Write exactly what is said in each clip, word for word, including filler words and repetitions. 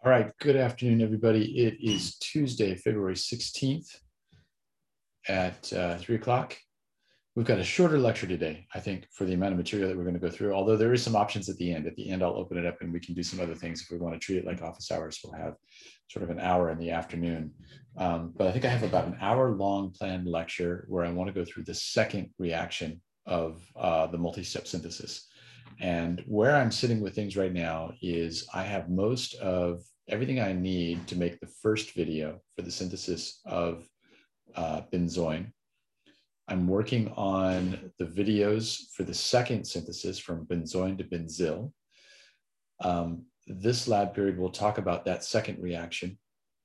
All right, good afternoon, everybody. It is Tuesday, February sixteenth at uh, three o'clock. We've got a shorter lecture today, I think, for the amount of material that we're going to go through, although there is some options at the end. At the end, I'll open it up and we can do some other things. If we want to treat it like office hours, we'll have sort of an hour in the afternoon. Um, but I think I have about an hour long planned lecture where I want to go through the second reaction of uh, the multi-step synthesis. And where I'm sitting with things right now is I have most of everything I need to make the first video for the synthesis of uh, benzoin. I'm working on the videos for the second synthesis from benzoin to benzyl. Um, this lab period, we'll talk about that second reaction.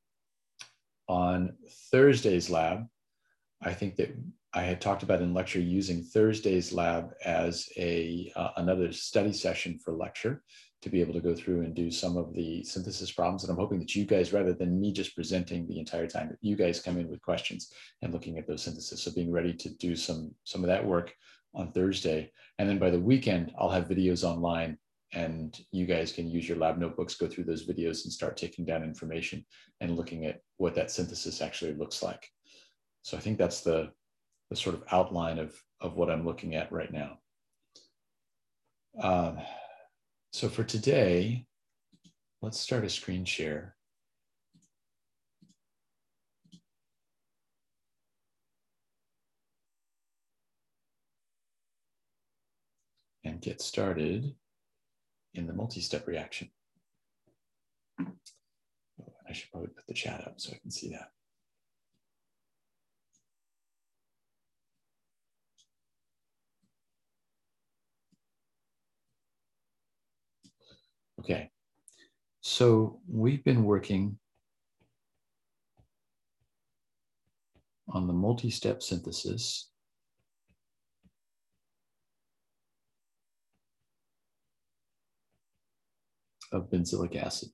On Thursday's lab, I think that I had talked about in lecture using Thursday's lab as a uh, another study session for lecture to be able to go through and do some of the synthesis problems. And I'm hoping that you guys, rather than me just presenting the entire time, that you guys come in with questions and looking at those synthesis. So being ready to do some, some of that work on Thursday. And then by the weekend, I'll have videos online and you guys can use your lab notebooks, go through those videos and start taking down information and looking at what that synthesis actually looks like. So I think that's the, the sort of outline of, of what I'm looking at right now. Um, so for today, let's start a screen share. And get started in the multi-step reaction. I should probably put the chat up so I can see that. Okay, so we've been working on the multi-step synthesis of benzylic acid.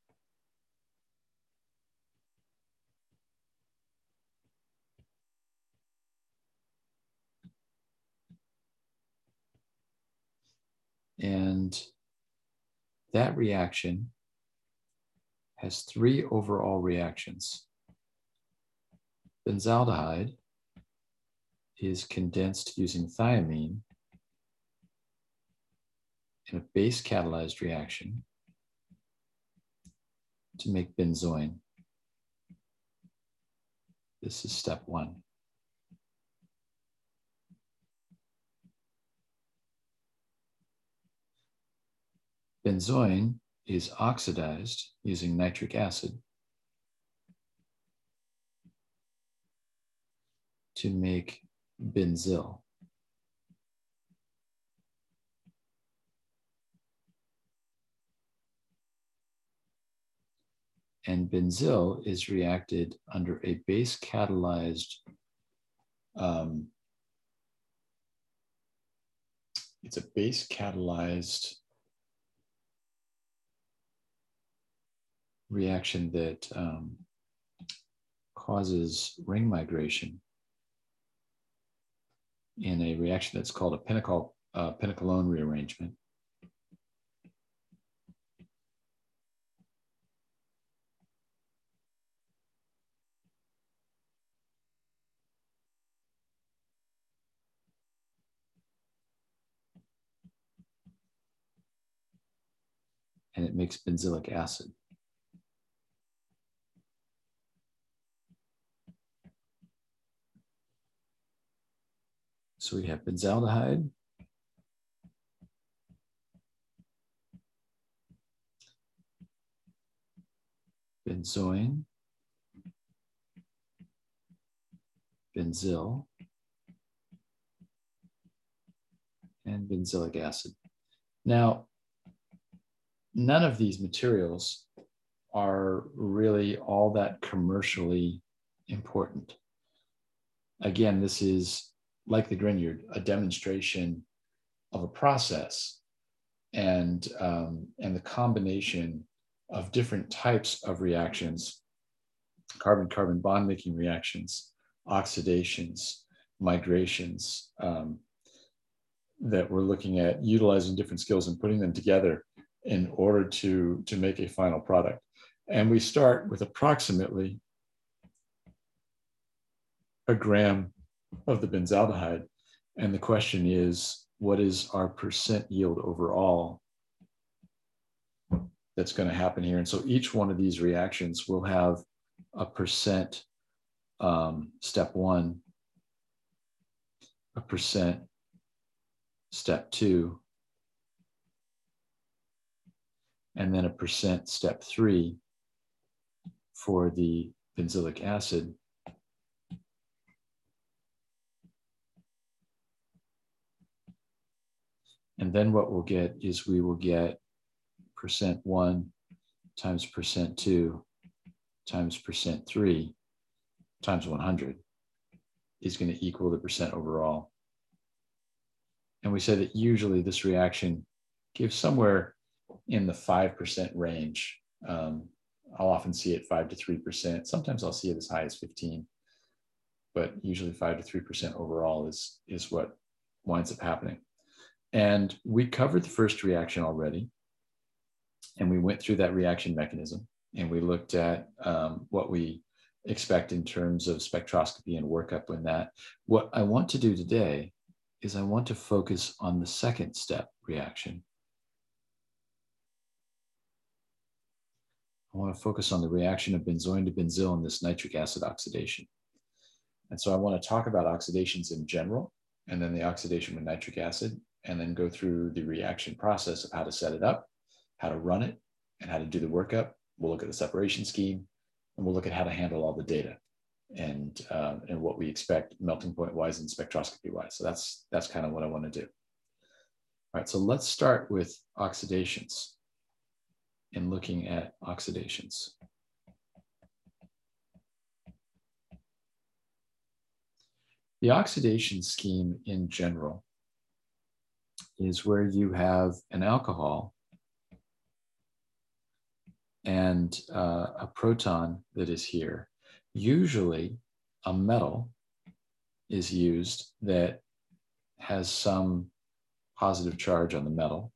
And that reaction has three overall reactions. Benzaldehyde is condensed using thiamine in a base catalyzed reaction to make benzoin. This is step one. Benzoin is oxidized using nitric acid to make benzyl. And benzyl is reacted under a base catalyzed, um, it's a base catalyzed reaction that um, causes ring migration in a reaction that's called a pentacle, uh, pentycalone rearrangement. And it makes benzylic acid. So we have benzaldehyde, benzoin, benzyl, and benzylic acid. Now, none of these materials are really all that commercially important. Again, this is, like the Grignard, a demonstration of a process and, um, and the combination of different types of reactions, carbon-carbon bond-making reactions, oxidations, migrations, um, that we're looking at utilizing different skills and putting them together in order to, to make a final product. And we start with approximately a gram of the benzaldehyde. And the question is, what is our percent yield overall that's going to happen here? And so each one of these reactions will have a percent um, step one, a percent step two, and then a percent step three for the benzoic acid. And then what we'll get is we will get percent one times percent two times percent three times one hundred is going to equal the percent overall. And we said that usually this reaction gives somewhere in the five percent range. Um, I'll often see it five to three percent. Sometimes I'll see it as high as fifteen, but usually five to three percent overall is, is what winds up happening. And we covered the first reaction already, and we went through that reaction mechanism, and we looked at um, what we expect in terms of spectroscopy and workup in that. What I want to do today is I want to focus on the second step reaction. I want to focus on the reaction of benzoin to benzyl in this nitric acid oxidation. And so I want to talk about oxidations in general, and then the oxidation with nitric acid, and then go through the reaction process of how to set it up, how to run it, and how to do the workup. We'll look at the separation scheme, and we'll look at how to handle all the data and, uh, and what we expect melting point wise and spectroscopy wise. So that's, that's kind of what I want to do. All right, so let's start with oxidations and looking at oxidations. The oxidation scheme in general is where you have an alcohol and uh, a proton that is here. Usually a metal is used that has some positive charge on the metal.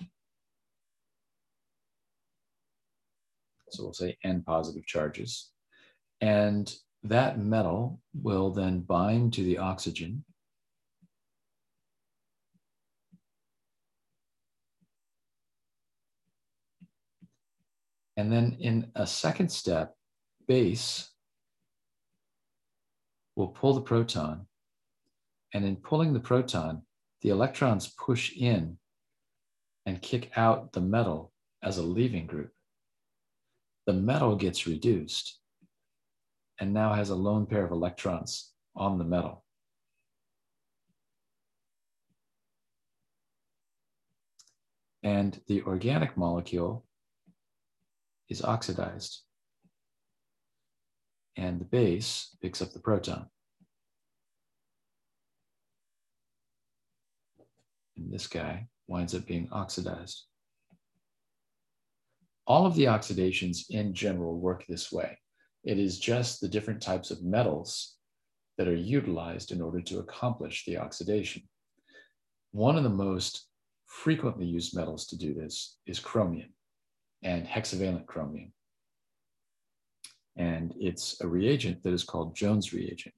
So we'll say N positive charges. And that metal will then bind to the oxygen. And then in a second step, base will pull the proton. And in pulling the proton, the electrons push in and kick out the metal as a leaving group. The metal gets reduced and now has a lone pair of electrons on the metal. And the organic molecule is oxidized. And the base picks up the proton. And this guy winds up being oxidized. All of the oxidations in general work this way. It is just the different types of metals that are utilized in order to accomplish the oxidation. One of the most frequently used metals to do this is chromium and hexavalent chromium. And it's a reagent that is called Jones reagent.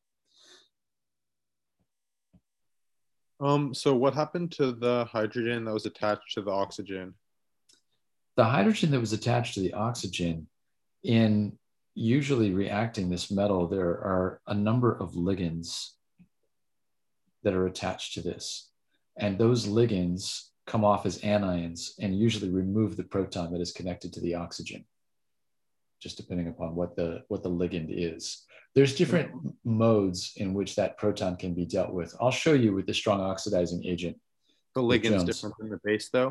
Um, so what happened to the hydrogen that was attached to the oxygen? The hydrogen that was attached to the oxygen, in usually reacting this metal, there are a number of ligands that are attached to this. And those ligands come off as anions and usually remove the proton that is connected to the oxygen, just depending upon what the, what the ligand is. There's different modes in which that proton can be dealt with. I'll show you with the strong oxidizing agent. The ligand's different from the base though?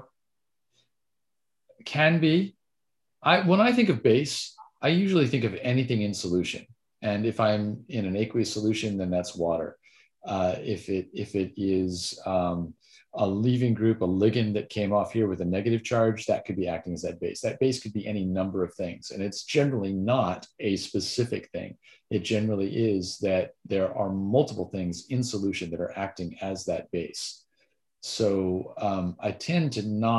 Can be. I, when I think of base, I usually think of anything in solution. And if I'm in an aqueous solution, then that's water. Uh, if it if it is um, a leaving group, a ligand that came off here with a negative charge, that could be acting as that base. That base could be any number of things. And it's generally not a specific thing. It generally is that there are multiple things in solution that are acting as that base. So um, I tend to not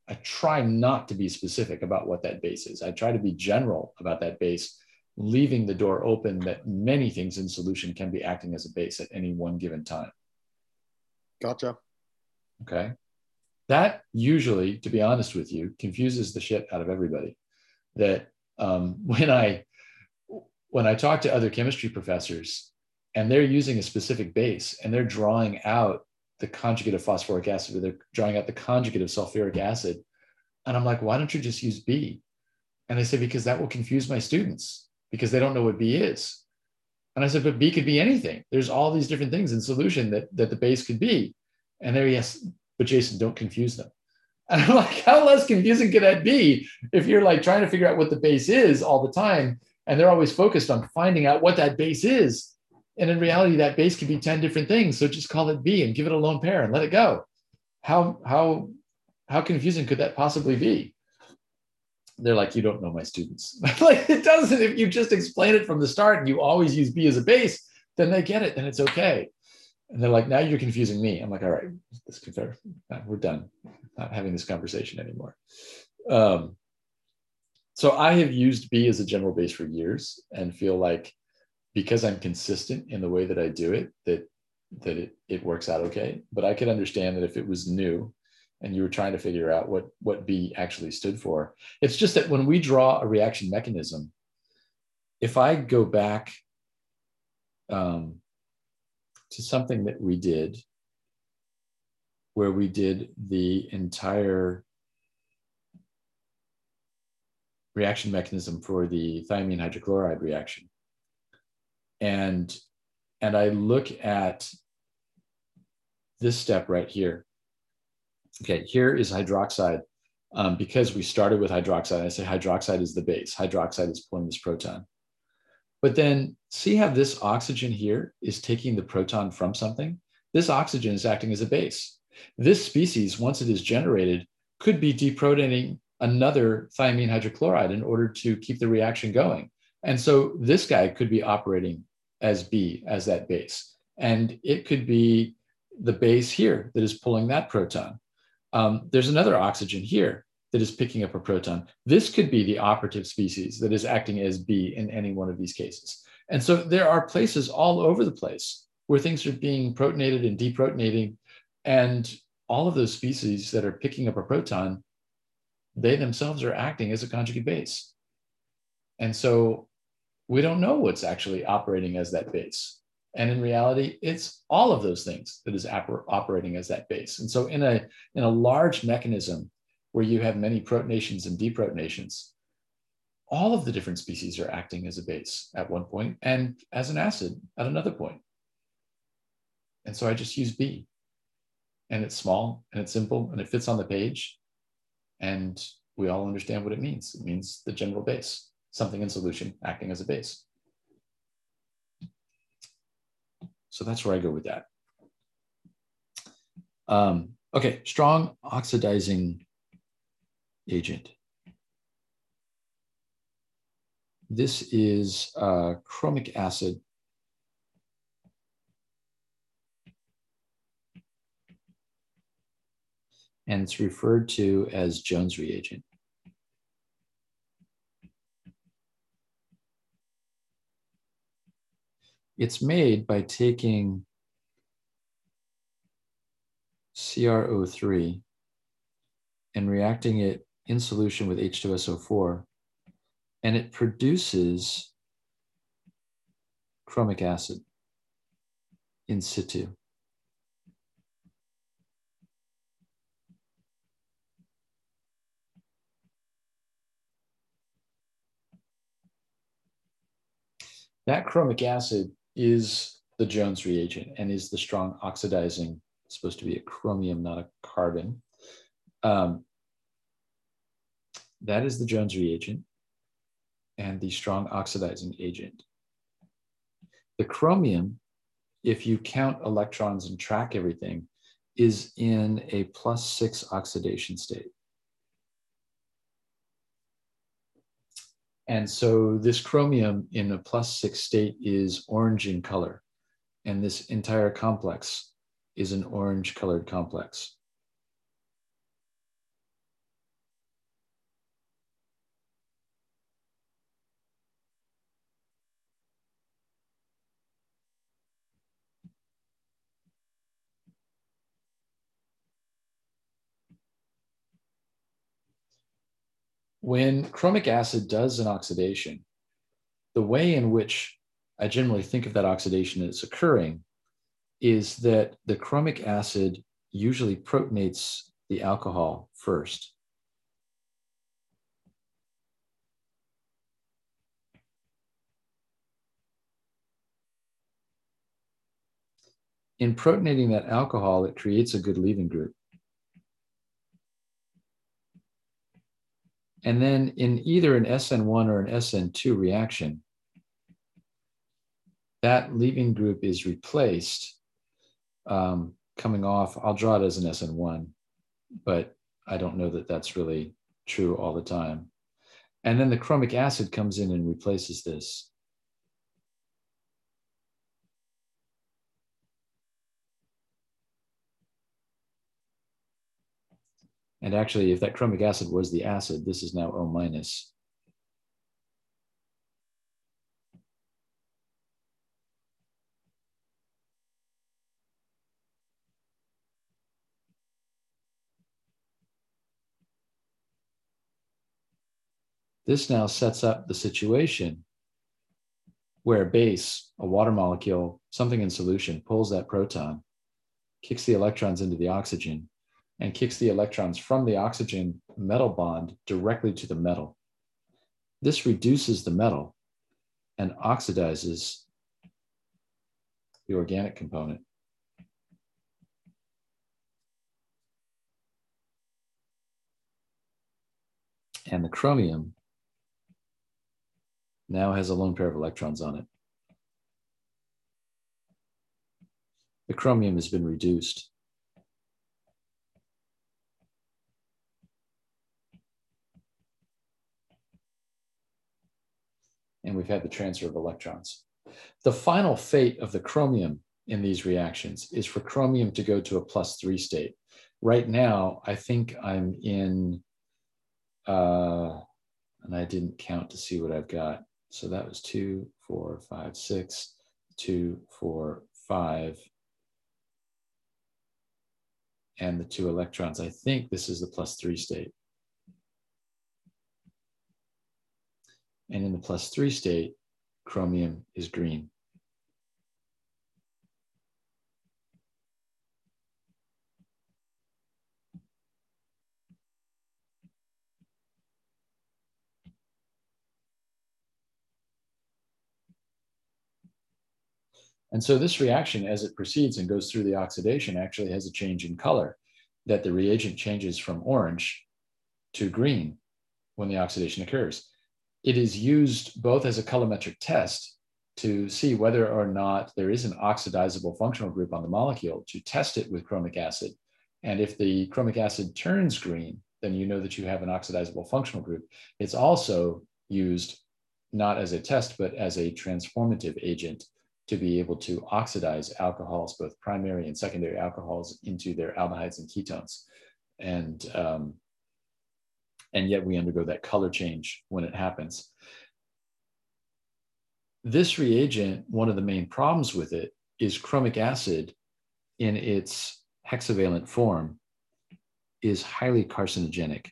I try not to be specific about what that base is. I try to be general about that base, leaving the door open that many things in solution can be acting as a base at any one given time. Gotcha. Okay. That usually, to be honest with you, confuses the shit out of everybody. That um, when I when I talk to other chemistry professors and they're using a specific base and they're drawing out the conjugate of phosphoric acid, or they're drawing out the conjugate of sulfuric acid, and I'm like, why don't you just use B? And they say, because that will confuse my students because they don't know what B is. And I said, but B could be anything. There's all these different things in solution that, that the base could be. And they're, yes, but Jason, don't confuse them. And I'm like, how less confusing could that be if you're like trying to figure out what the base is all the time, and they're always focused on finding out what that base is. And in reality, that base could be ten different things. So just call it B and give it a lone pair and let it go. How, how, how confusing could that possibly be? They're like, you don't know my students. Like, it doesn't. If you just explain it from the start and you always use B as a base, then they get it, then it's okay. And they're like, now you're confusing me. I'm like, all right, this we're done. Not having this conversation anymore. Um, so I have used B as a general base for years and feel like because I'm consistent in the way that I do it, that, that it, it works out okay. But I could understand that if it was new and you were trying to figure out what, what B actually stood for, it's just that when we draw a reaction mechanism, if I go back um, to something that we did, where we did the entire reaction mechanism for the thiamine hydrochloride reaction. And, and I look at this step right here. Okay, here is hydroxide. Um, because we started with hydroxide, I say hydroxide is the base. Hydroxide is pulling this proton. But then see how this oxygen here is taking the proton from something? This oxygen is acting as a base. This species, once it is generated, could be deprotonating another thiamine hydrochloride in order to keep the reaction going. And so this guy could be operating as B, as that base. And it could be the base here that is pulling that proton. Um, there's another oxygen here that is picking up a proton. This could be the operative species that is acting as B in any one of these cases. And so there are places all over the place where things are being protonated and deprotonating, and all of those species that are picking up a proton, they themselves are acting as a conjugate base. And so we don't know what's actually operating as that base. And in reality, it's all of those things that is operating as that base. And so in a, in a large mechanism where you have many protonations and deprotonations, all of the different species are acting as a base at one point and as an acid at another point. And so I just use B. And it's small and it's simple and it fits on the page. And we all understand what it means. It means the general base, something in solution acting as a base. So that's where I go with that. Um, okay, strong oxidizing agent. This is uh, chromic acid. And it's referred to as Jones reagent. It's made by taking C r O three and reacting it in solution with H two S O four, and it produces chromic acid in situ. That chromic acid is the Jones reagent and is the strong oxidizing, supposed to be a chromium, not a carbon. Um, that is the Jones reagent and the strong oxidizing agent. The chromium, if you count electrons and track everything, is in a plus six oxidation state. And so this chromium in a plus six state is orange in color. And this entire complex is an orange colored complex. when chromic acid does an oxidation, the way in which I generally think of that oxidation as occurring is that the chromic acid usually protonates the alcohol first. In protonating that alcohol, it creates a good leaving group. And then in either an S N one or an S N two reaction, that leaving group is replaced um, coming off. I'll draw it as an S N one, but I don't know that that's really true all the time. And then the chromic acid comes in and replaces this. And actually, if that chromic acid was the acid, this is now O minus. This now sets up the situation where a base, a water molecule, something in solution, pulls that proton, kicks the electrons into the oxygen, and kicks the electrons from the oxygen metal bond directly to the metal. This reduces the metal and oxidizes the organic component. And the chromium now has a lone pair of electrons on it. The chromium has been reduced. And we've had the transfer of electrons. The final fate of the chromium in these reactions is for chromium to go to a plus three state. Right now, I think I'm in, uh, and I didn't count to see what I've got. So that was two, four, five, six, two, four, five. And the two electrons. I think this is the plus three state. And in the plus three state, chromium is green. And so this reaction, as it proceeds and goes through the oxidation, actually has a change in color, that the reagent changes from orange to green when the oxidation occurs. It is used both as a colorimetric test to see whether or not there is an oxidizable functional group on the molecule, to test it with chromic acid. And if the chromic acid turns green, then you know that you have an oxidizable functional group. It's also used not as a test, but as a transformative agent to be able to oxidize alcohols, both primary and secondary alcohols, into their aldehydes and ketones. And, um, and yet we undergo that color change when it happens. This reagent, one of the main problems with it is chromic acid in its hexavalent form is highly carcinogenic.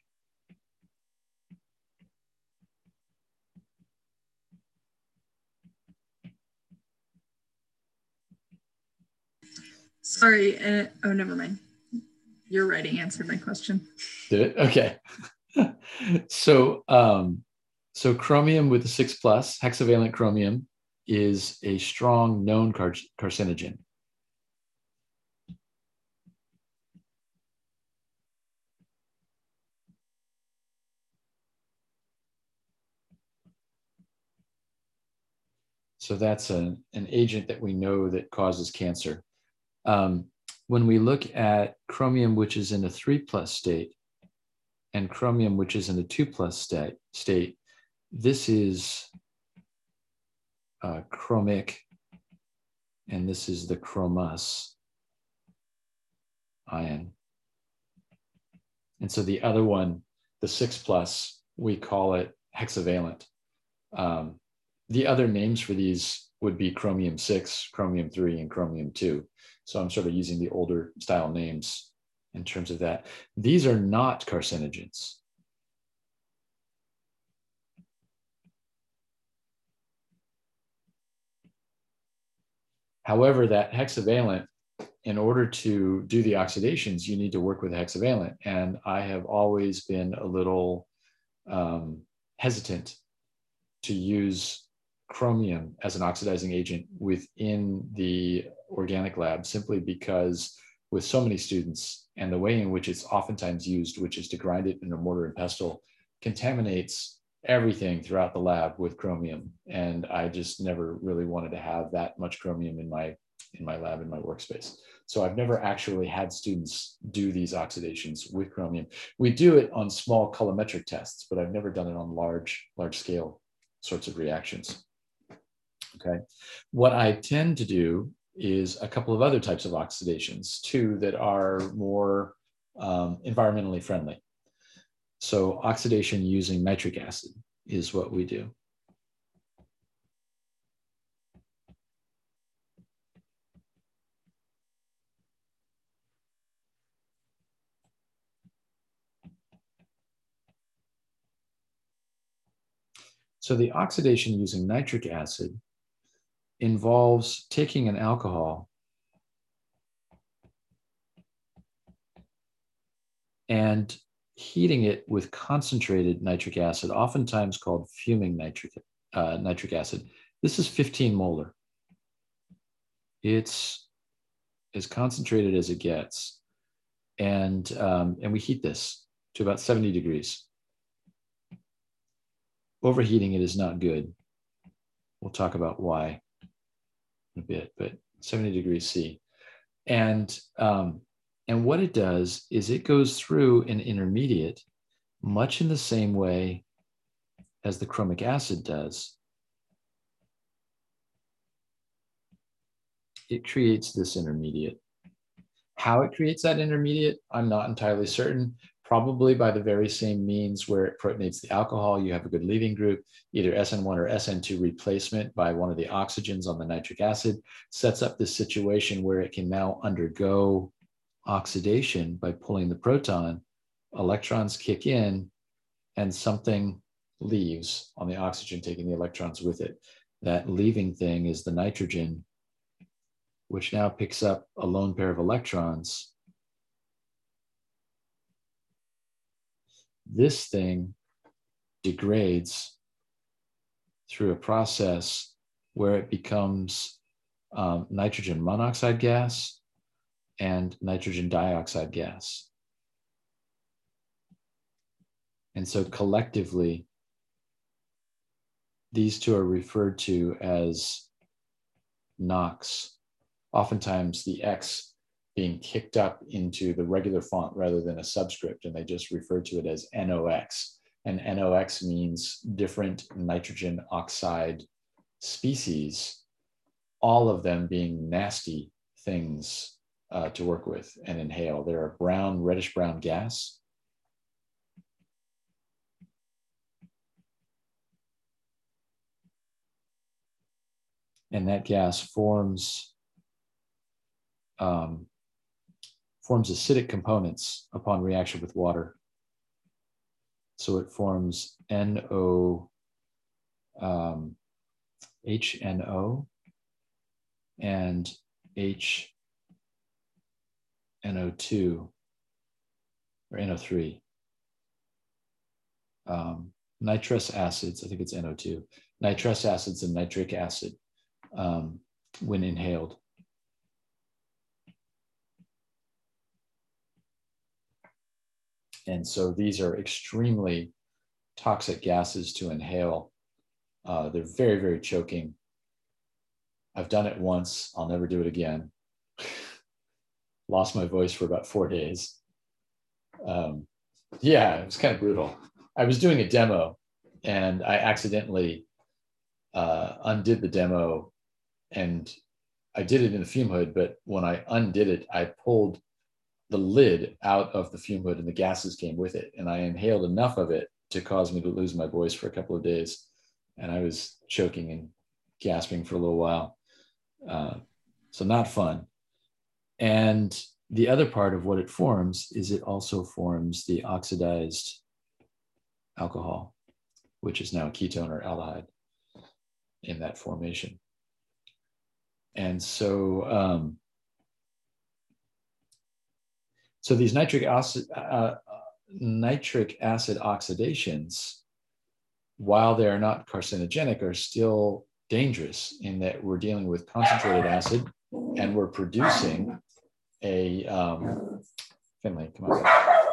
Sorry, uh, oh, never mind. Your writing answered my question. Did it? Okay. so, um, so chromium with the six plus, hexavalent chromium, is a strong known car carcinogen. So that's a, an agent that we know that causes cancer. Um, when we look at chromium, which is in a three plus state, and chromium, which is in a two plus state, state this is uh, chromic, and this is the chromous ion. And so the other one, the six plus, we call it hexavalent. Um, the other names for these would be chromium six, chromium three, and chromium two. So I'm sort of using the older style names in terms of that. These are not carcinogens. However, that hexavalent, in order to do the oxidations, you need to work with a hexavalent. And I have always been a little um, hesitant to use chromium as an oxidizing agent within the organic lab, simply because with so many students and the way in which it's oftentimes used, which is to grind it in a mortar and pestle, contaminates everything throughout the lab with chromium. And I just never really wanted to have that much chromium in my in my lab, in my workspace. So I've never actually had students do these oxidations with chromium. We do it on small colorimetric tests, but I've never done it on large, large scale sorts of reactions. Okay. What I tend to do is a couple of other types of oxidations, two that are more um, environmentally friendly. So oxidation using nitric acid is what we do. So the oxidation using nitric acid involves taking an alcohol and heating it with concentrated nitric acid, oftentimes called fuming nitric, uh, nitric acid. This is fifteen molar. It's as concentrated as it gets. And, um, and we heat this to about seventy degrees. Overheating it is not good. We'll talk about why in a bit, but seventy degrees C. And, um, and what it does is it goes through an intermediate much in the same way as the chromic acid does. It creates this intermediate. How it creates that intermediate, I'm not entirely certain. Probably by the very same means where it protonates the alcohol, you have a good leaving group, either S N one or S N two replacement by one of the oxygens on the nitric acid, sets up this situation where it can now undergo oxidation by pulling the proton, electrons kick in, and something leaves on the oxygen, taking the electrons with it. That leaving thing is the nitrogen, which now picks up a lone pair of electrons. This thing degrades through a process where it becomes um, nitrogen monoxide gas and nitrogen dioxide gas. And so collectively, these two are referred to as NOx, oftentimes the X being kicked up into the regular font rather than a subscript, and they just refer to it as N O X. And N O X means different nitrogen oxide species, all of them being nasty things uh, to work with and inhale. They're a brown, reddish brown gas. And that gas forms um, forms acidic components upon reaction with water. So it forms N O, um, H N O and H N O two or N O three. Um, nitrous acids, I think it's N O two. Nitrous acids and nitric acid um, when inhaled. And so these are extremely toxic gases to inhale. Uh, they're very, very choking. I've done it once. I'll never do it again. Lost my voice for about four days. Um, yeah, it was kind of brutal. I was doing a demo and I accidentally uh, undid the demo, and I did it in the fume hood, but when I undid it, I pulled the lid out of the fume hood and the gases came with it. And I inhaled enough of it to cause me to lose my voice for a couple of days. And I was choking and gasping for a little while. Uh, so not fun. And the other part of what it forms is it also forms the oxidized alcohol, which is now a ketone or aldehyde in that formation. and so, um, so these nitric acid, uh, nitric acid oxidations, while they are not carcinogenic, are still dangerous in that we're dealing with concentrated acid and we're producing a, um, Finley, come on.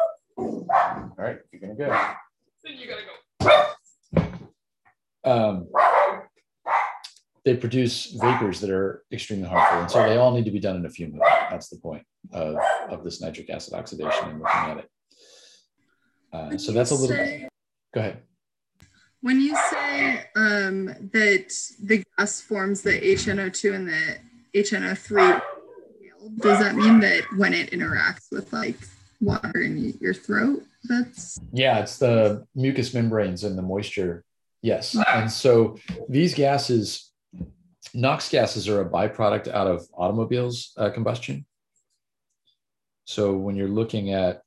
All right, you're gonna go. Then you gotta go. Um, they produce vapors that are extremely harmful. And so they all need to be done in a fume hood. That's the point of, of this nitric acid oxidation and looking at it. Uh, so that's a little, say, go ahead. When you say um, that the gas forms the H N O two and the H N O three, does that mean that when it interacts with like water in your throat, that's? Yeah, it's the mucous membranes and the moisture. Yes. And so these gases, NOx gases, are a byproduct out of automobiles uh, combustion. So when you're looking at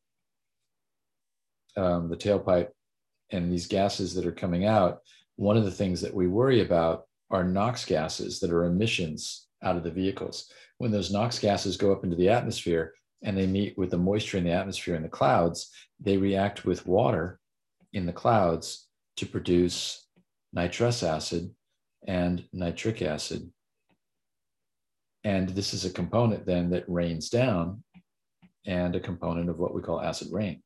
um, the tailpipe and these gases that are coming out, one of the things that we worry about are NOx gases that are emissions out of the vehicles. When those NOx gases go up into the atmosphere and they meet with the moisture in the atmosphere and the clouds, they react with water in the clouds to produce nitrous acid and nitric acid. And this is a component then that rains down, and a component of what we call acid rain.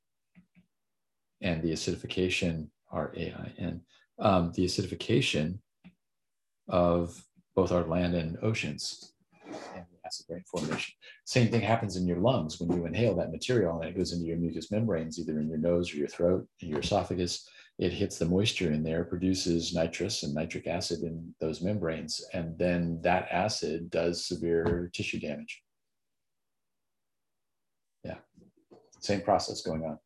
And the acidification, R A I N, um, the acidification of both our land and oceans, and the acid rain formation. Same thing happens in your lungs when you inhale that material and it goes into your mucous membranes, either in your nose or your throat and your esophagus. It hits the moisture in there, produces nitrous and nitric acid in those membranes, and then that acid does severe tissue damage. Yeah, same process going on.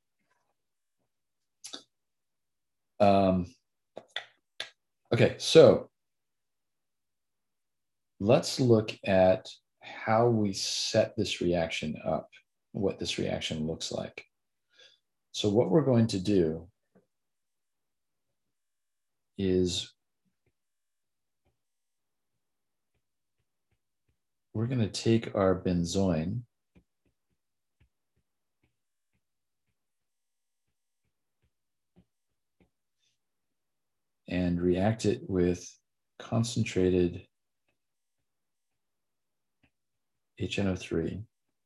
Um, okay, so let's look at how we set this reaction up, what this reaction looks like. So what we're going to do is we're going to take our benzoin and react it with concentrated H N O three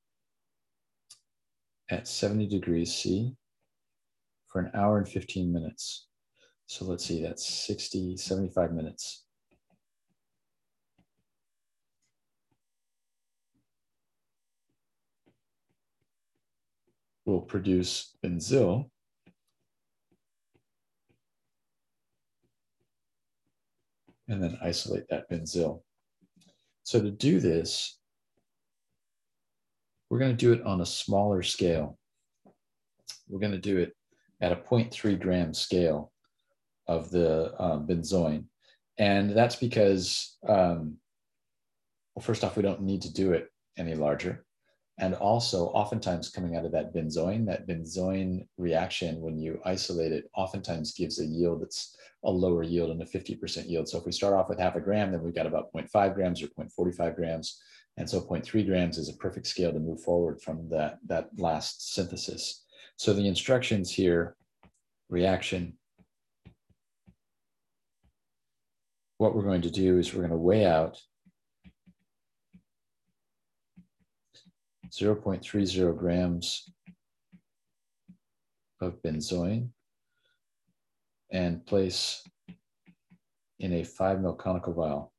at seventy degrees C for an hour and fifteen minutes. So let's see, that's sixty, seventy-five minutes. We'll produce benzyl. And then isolate that benzyl. So to do this, we're going to do it on a smaller scale. We're going to do it at a zero point three gram scale of the um, benzoin. And that's because, um, well, first off, we don't need to do it any larger. And also, oftentimes coming out of that benzoin, that benzoin reaction, when you isolate it, oftentimes gives a yield that's a lower yield and a fifty percent yield. So if we start off with half a gram, then we've got about zero point five grams or zero point four five grams. And so zero point three grams is a perfect scale to move forward from that, that last synthesis. So the instructions here, reaction. What we're going to do is we're going to weigh out zero point three zero grams of benzoin and place in a five mil conical vial.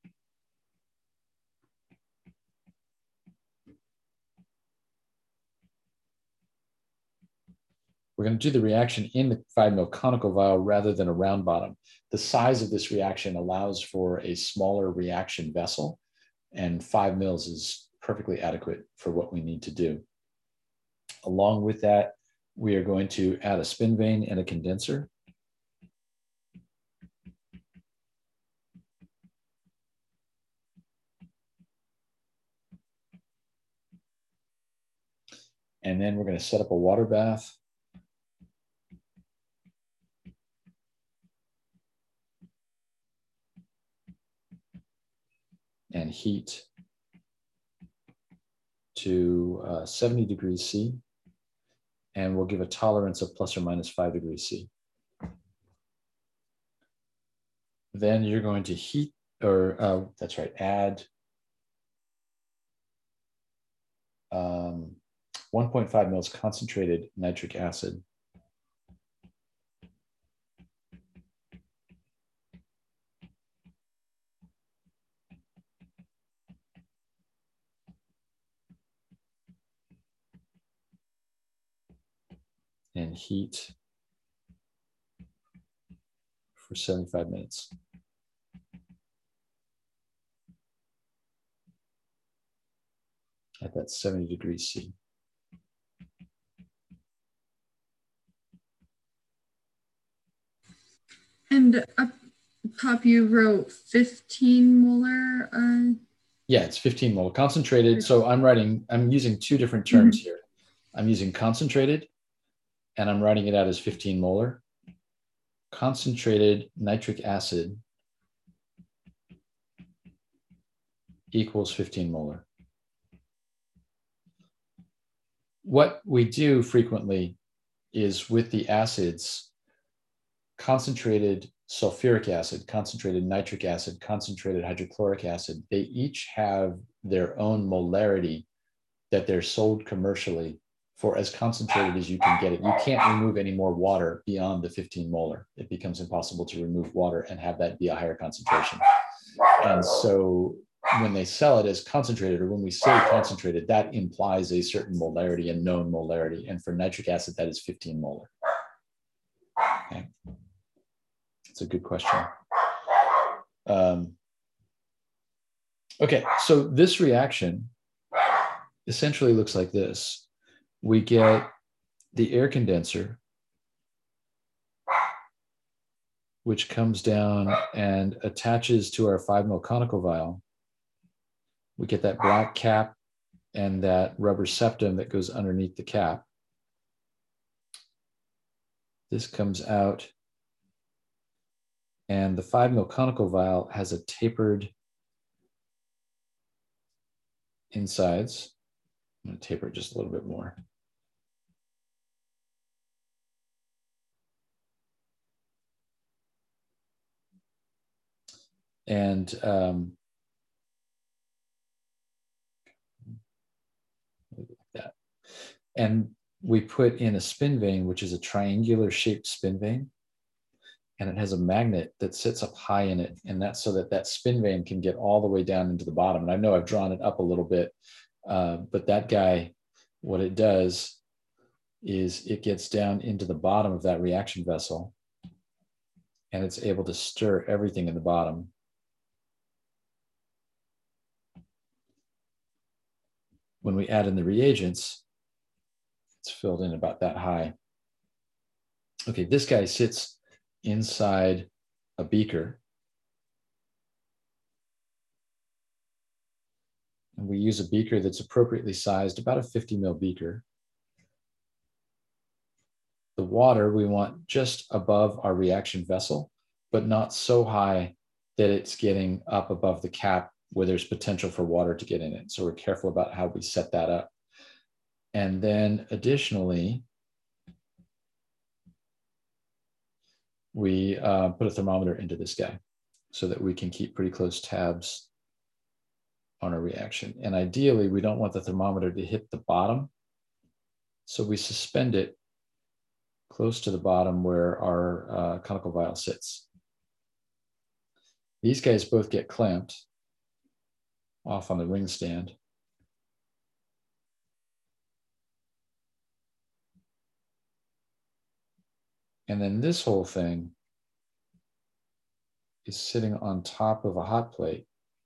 We're going to do the reaction in the five mil conical vial rather than a round bottom. The size of this reaction allows for a smaller reaction vessel, and five mils is perfectly adequate for what we need to do. Along with that, we are going to add a spin vane and a condenser. And then we're going to set up a water bath. And heat to uh, seventy degrees C, and we'll give a tolerance of plus or minus five degrees C. Then you're going to heat, or uh, that's right, add um, one point five mils concentrated nitric acid. And heat for seventy-five minutes. At that seventy degrees C. And up top you wrote fifteen molar. Uh... Yeah, it's fifteen molar concentrated. So I'm writing, I'm using two different terms mm-hmm. here. I'm using concentrated, and I'm writing it out as fifteen molar. Concentrated nitric acid equals fifteen molar. What we do frequently is with the acids, concentrated sulfuric acid, concentrated nitric acid, concentrated hydrochloric acid, they each have their own molarity that they're sold commercially for as concentrated as you can get it. You can't remove any more water beyond the fifteen molar. It becomes impossible to remove water and have that be a higher concentration. And so when they sell it as concentrated, or when we say concentrated, that implies a certain molarity, a known molarity. And for nitric acid, that is fifteen molar. Okay. It's a good question. Um, okay, so this reaction essentially looks like this. We get the air condenser, which comes down and attaches to our five mil conical vial. We get that black cap and that rubber septum that goes underneath the cap. This comes out, and the five mil conical vial has a tapered insides. I'm going to taper it just a little bit more. And um, like that. And we put in a spin vane, which is a triangular shaped spin vane. And it has a magnet that sits up high in it. And that's so that that spin vane can get all the way down into the bottom. And I know I've drawn it up a little bit, uh, but that guy, what it does is it gets down into the bottom of that reaction vessel, and it's able to stir everything in the bottom. When we add in the reagents, it's filled in about that high. Okay, this guy sits inside a beaker. And we use a beaker that's appropriately sized, about a fifty mil beaker. The water we want just above our reaction vessel, but not so high that it's getting up above the cap where there's potential for water to get in it. So we're careful about how we set that up. And then additionally, we uh, put a thermometer into this guy so that we can keep pretty close tabs on our reaction. And ideally, we don't want the thermometer to hit the bottom. So we suspend it close to the bottom where our uh, conical vial sits. These guys both get clamped off on the ring stand. And then this whole thing is sitting on top of a hot plate.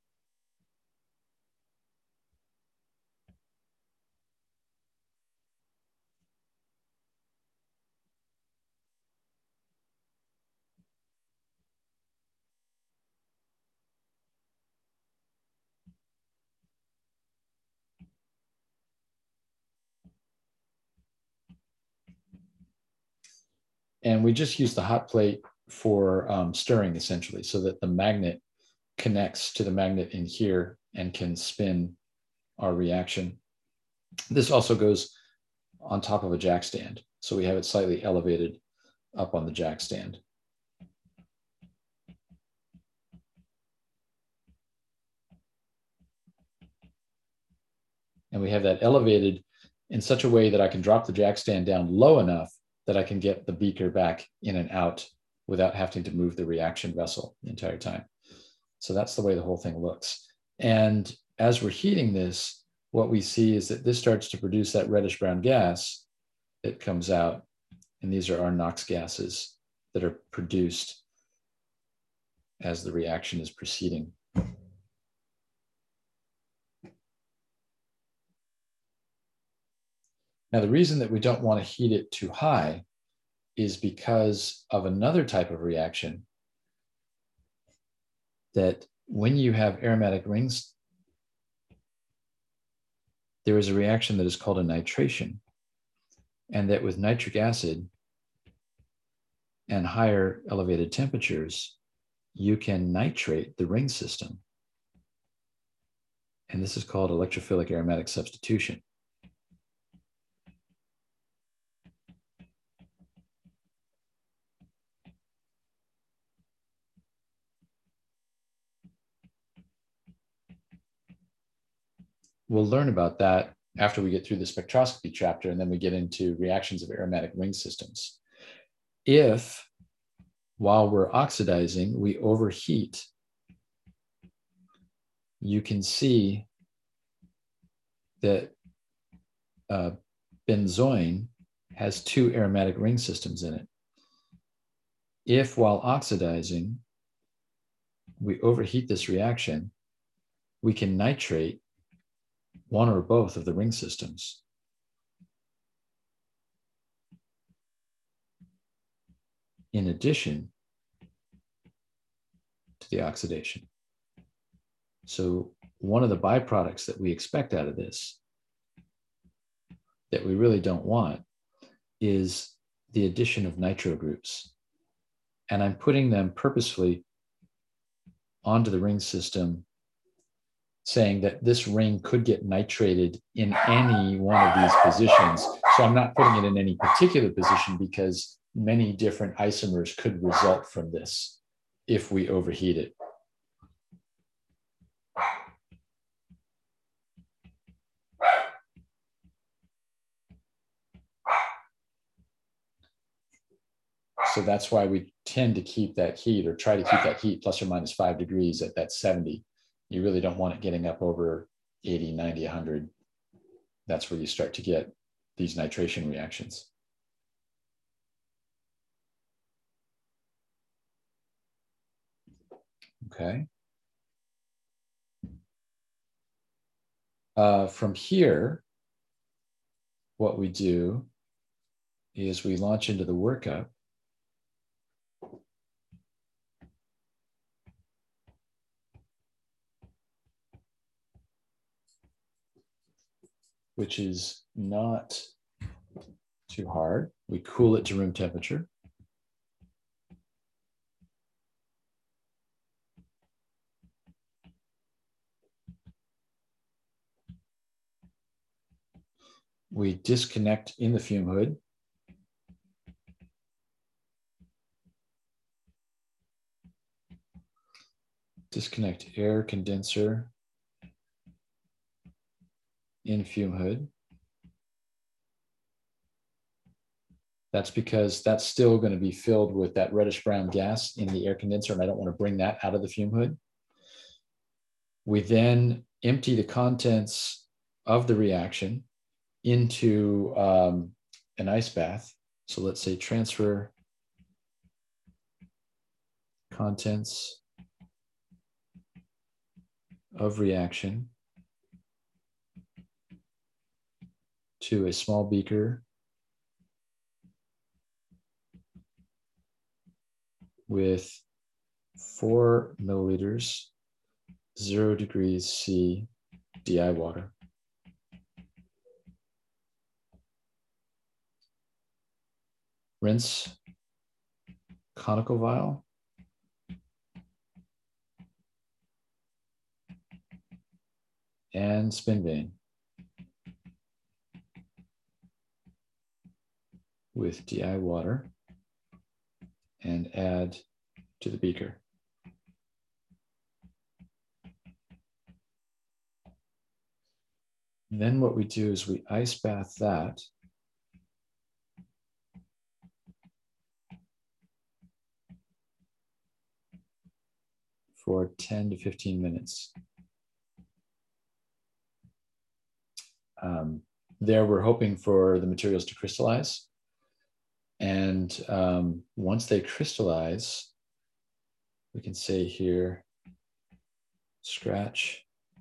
And we just use the hot plate for um, stirring, essentially, so that the magnet connects to the magnet in here and can spin our reaction. This also goes on top of a jack stand. So we have it slightly elevated up on the jack stand. And we have that elevated in such a way that I can drop the jack stand down low enough that I can get the beaker back in and out without having to move the reaction vessel the entire time. So that's the way the whole thing looks. And as we're heating this, what we see is that this starts to produce that reddish brown gas that comes out. And these are our NOx gases that are produced as the reaction is proceeding. Now, the reason that we don't want to heat it too high is because of another type of reaction that when you have aromatic rings, there is a reaction that is called a nitration, and that with nitric acid and higher elevated temperatures, you can nitrate the ring system. And this is called electrophilic aromatic substitution. We'll learn about that after we get through the spectroscopy chapter, and then we get into reactions of aromatic ring systems. If, while we're oxidizing, we overheat, you can see that uh, benzoin has two aromatic ring systems in it. If, while oxidizing, we overheat this reaction, we can nitrate one or both of the ring systems. In addition to the oxidation. So one of the byproducts that we expect out of this that we really don't want is the addition of nitro groups. And I'm putting them purposefully onto the ring system, saying that this ring could get nitrated in any one of these positions. So I'm not putting it in any particular position because many different isomers could result from this if we overheat it. So that's why we tend to keep that heat, or try to keep that heat plus or minus five degrees at that seventy. You really don't want it getting up over eighty, ninety, one hundred. That's where you start to get these nitration reactions. Okay. Uh, from here, what we do is we launch into the workup. Which is not too hard. We cool it to room temperature. We disconnect in the fume hood. Disconnect air condenser in fume hood. That's because that's still going to be filled with that reddish brown gas in the air condenser, and I don't want to bring that out of the fume hood. We then empty the contents of the reaction into um, an ice bath. So let's say transfer contents of reaction to a small beaker with four milliliters, zero degrees C D I water. Rinse conical vial. And spin vane. with D I water and add to the beaker. And then what we do is we ice bath that for ten to fifteen minutes. Um, there we're hoping for the materials to crystallize. And um, once they crystallize, we can say here, scratch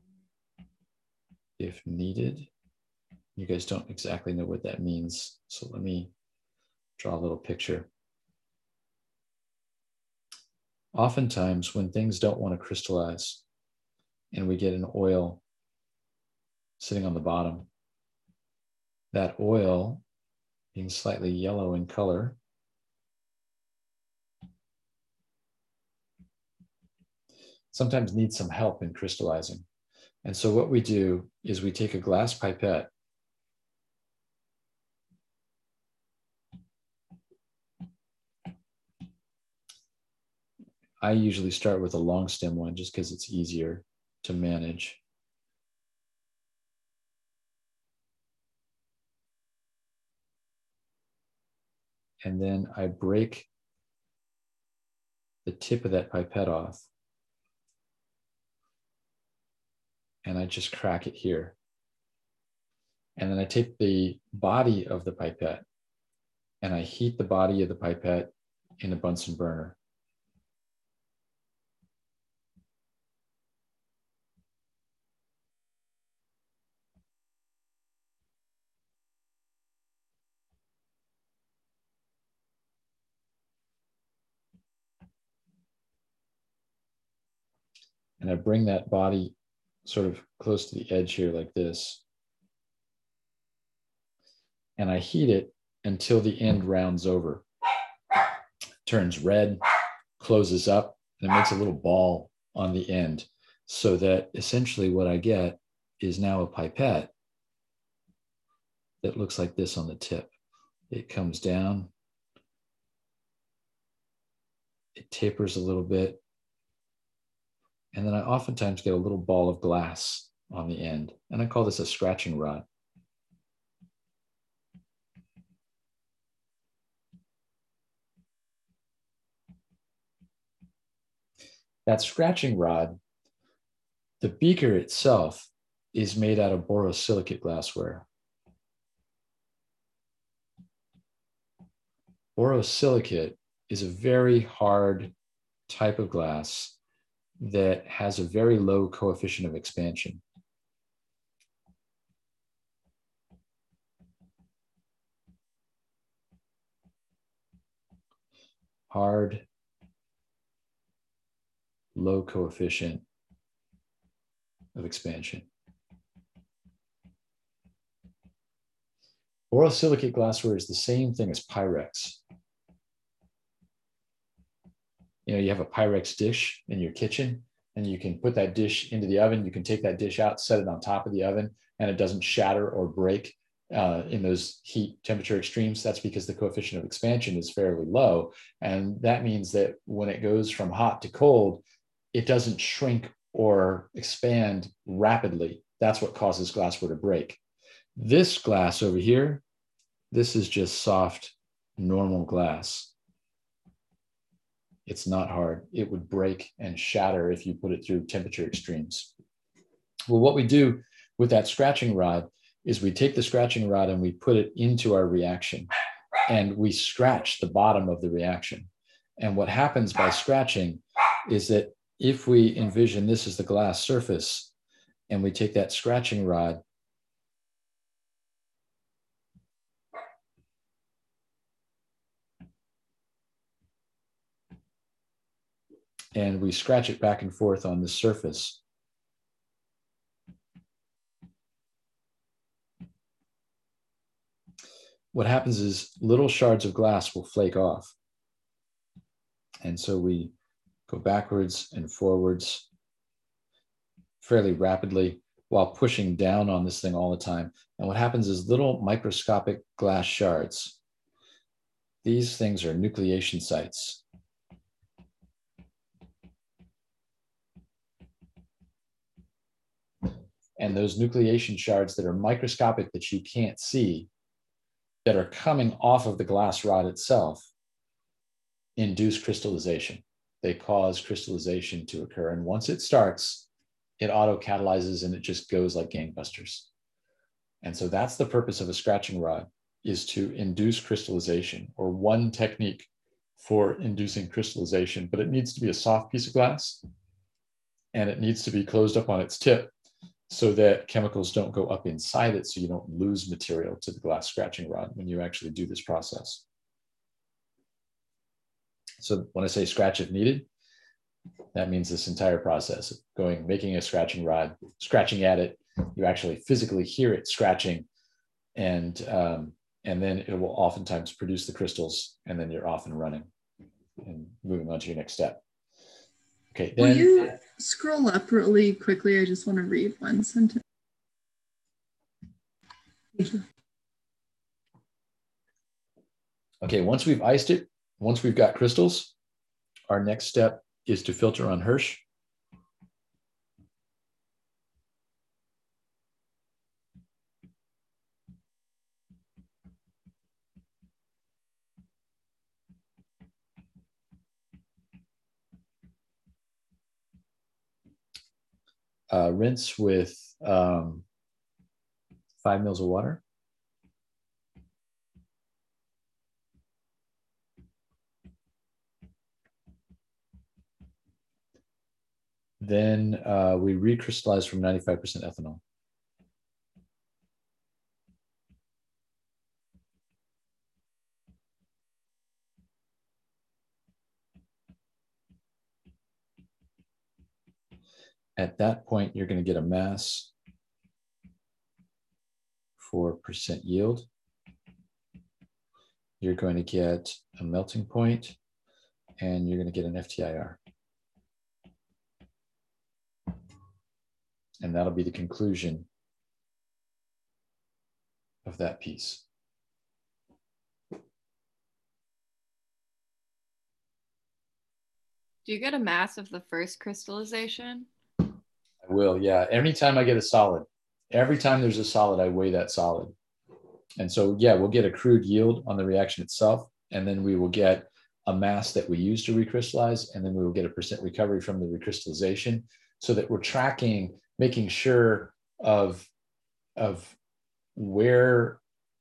if needed. You guys don't exactly know what that means, so let me draw a little picture. Oftentimes when things don't want to crystallize and we get an oil sitting on the bottom, that oil being slightly yellow in color sometimes needs some help in crystallizing. And so what we do is we take a glass pipette I usually start with a long stem one just because it's easier to manage. And then I break the tip of that pipette off. And I just crack it here. And then I take the body of the pipette and I heat the body of the pipette in a Bunsen burner. And I bring that body sort of close to the edge here like this. And I heat it until the end rounds over. Turns red, closes up, and it makes a little ball on the end. So that essentially what I get is now a pipette that looks like this on the tip. It comes down, it tapers a little bit, and then I oftentimes get a little ball of glass on the end. And I call this a scratching rod. That scratching rod, the beaker itself is made out of borosilicate glassware. Borosilicate is a very hard type of glass that has a very low coefficient of expansion. Hard, low coefficient of expansion. Borosilicate glassware is the same thing as Pyrex. You know, you have a Pyrex dish in your kitchen and you can put that dish into the oven. You can take that dish out, set it on top of the oven, and it doesn't shatter or break uh, in those heat temperature extremes. That's because the coefficient of expansion is fairly low. And that means that when it goes from hot to cold, it doesn't shrink or expand rapidly. That's what causes glassware to break. This glass over here, this is just soft, normal glass. It's not hard. It would break and shatter if you put it through temperature extremes. Well, what we do with that scratching rod is we take the scratching rod and we put it into our reaction and we scratch the bottom of the reaction. And what happens by scratching is that if we envision this as the glass surface and we take that scratching rod and we scratch it back and forth on the surface, what happens is little shards of glass will flake off. And so we go backwards and forwards fairly rapidly while pushing down on this thing all the time. And what happens is little microscopic glass shards These things are nucleation sites. And those nucleation shards that are microscopic that you can't see, that are coming off of the glass rod itself, induce crystallization. They cause crystallization to occur. And once it starts, it auto-catalyzes and it just goes like gangbusters. And so that's the purpose of a scratching rod, is to induce crystallization, or one technique for inducing crystallization. But it needs to be a soft piece of glass, and it needs to be closed up on its tip so that chemicals don't go up inside it, so you don't lose material to the glass scratching rod when you actually do this process. So when I say scratch if needed, that means this entire process of going, making a scratching rod, scratching at it, you actually physically hear it scratching, and, um, and then it will oftentimes produce the crystals, and then you're off and running and moving on to your next step. Okay, then. Will you scroll up really quickly? I just want to read one sentence. Thank you. Okay, once we've iced it, once we've got crystals, our next step is to filter on Hirsch. Uh, rinse with um, five mils of water. Then uh, we recrystallize from ninety-five percent ethanol. At that point, you're going to get a mass for percent yield. You're going to get a melting point, and you're going to get an F T I R. And that'll be the conclusion of that piece. Do you get a mass of the first crystallization? I will, yeah. Anytime I get a solid, every time there's a solid, I weigh that solid. And so, yeah, we'll get a crude yield on the reaction itself, and then we will get a mass that we use to recrystallize, and then we will get a percent recovery from the recrystallization, so that we're tracking, making sure of, of where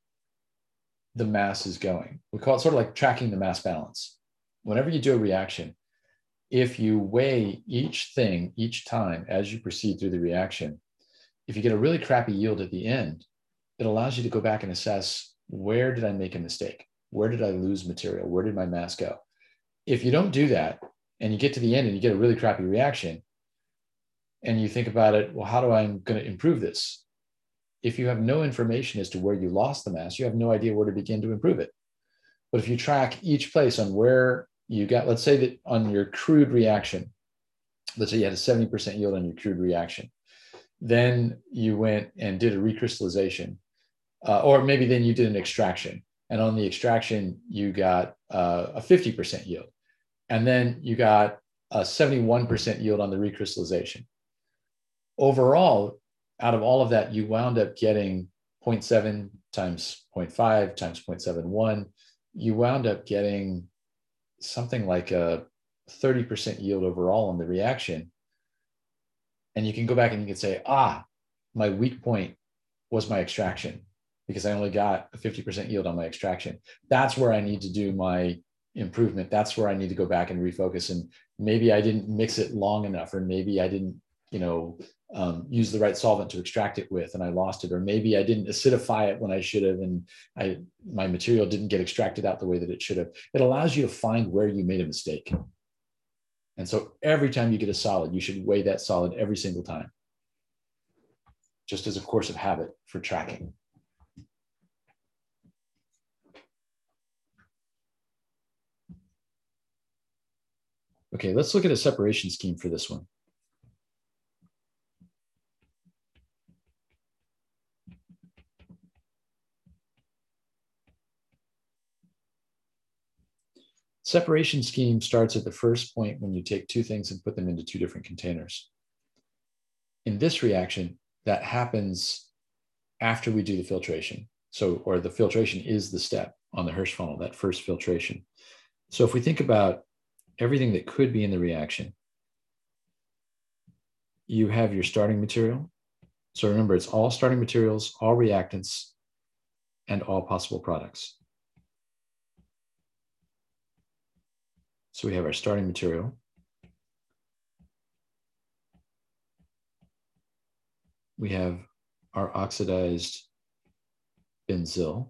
the mass is going. We call it sort of like tracking the mass balance. Whenever you do a reaction, if you weigh each thing each time as you proceed through the reaction, if you get a really crappy yield at the end, it allows you to go back and assess, where did I make a mistake? Where did I lose material? Where did my mass go? If you don't do that, and you get to the end and you get a really crappy reaction, and you think about it, well, how do I going to improve this? If you have no information as to where you lost the mass, you have no idea where to begin to improve it. But if you track each place on where you got, let's say that on your crude reaction, let's say you had a seventy percent yield on your crude reaction, then you went and did a recrystallization, uh, or maybe then you did an extraction, and on the extraction, you got uh, a fifty percent yield, and then you got a seventy-one percent yield on the recrystallization. Overall, out of all of that, you wound up getting zero point seven times zero point five times zero point seven one. You wound up getting something like a thirty percent yield overall on the reaction. And you can go back and you can say, ah, my weak point was my extraction, because I only got a fifty percent yield on my extraction. That's where I need to do my improvement. That's where I need to go back and refocus. And maybe I didn't mix it long enough, or maybe I didn't, you know, um, use the right solvent to extract it with, and I lost it. Or maybe I didn't acidify it when I should have, and I, my material didn't get extracted out the way that it should have. It allows you to find where you made a mistake. And so every time you get a solid, you should weigh that solid every single time, just as a course of habit for tracking. Okay, let's look at a separation scheme for this one. separation scheme starts at the first point when you take two things and put them into two different containers. In this reaction, that happens after we do the filtration. So, or the filtration is the step on the Hirsch funnel, that first filtration. So if we think about everything that could be in the reaction, you have your starting material. So remember, it's all starting materials, all reactants, and all possible products. So we have our starting material. We have our oxidized benzil.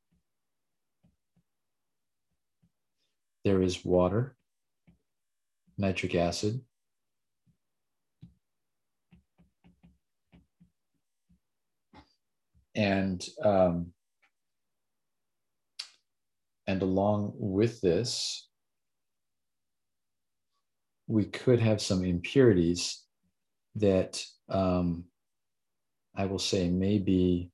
There is water, nitric acid, and um, and along with this, we could have some impurities that um, I will say may be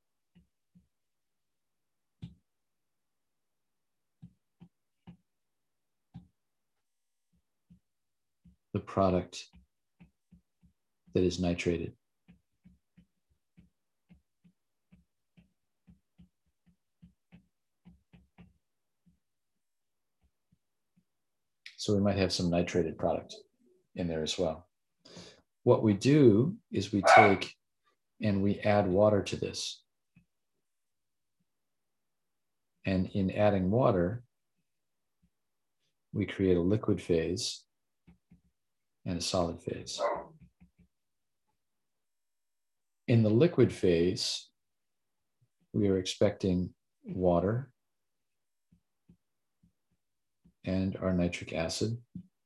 the product that is nitrated. So we might have some nitrated product in there as well. What we do is we take and we add water to this. And in adding water, we create a liquid phase and a solid phase. In the liquid phase, we are expecting water and our nitric acid.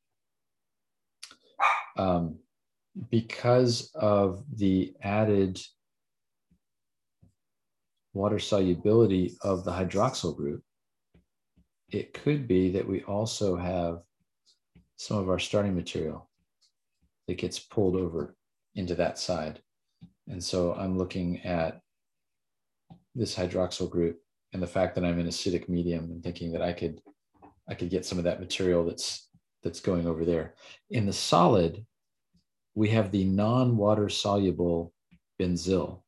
Um, because of the added water solubility of the hydroxyl group, it could be that we also have some of our starting material that gets pulled over into that side. And so I'm looking at this hydroxyl group and the fact that I'm in acidic medium and thinking that I could, I could get some of that material that's, that's going over there. In the solid, we have the non-water soluble benzil.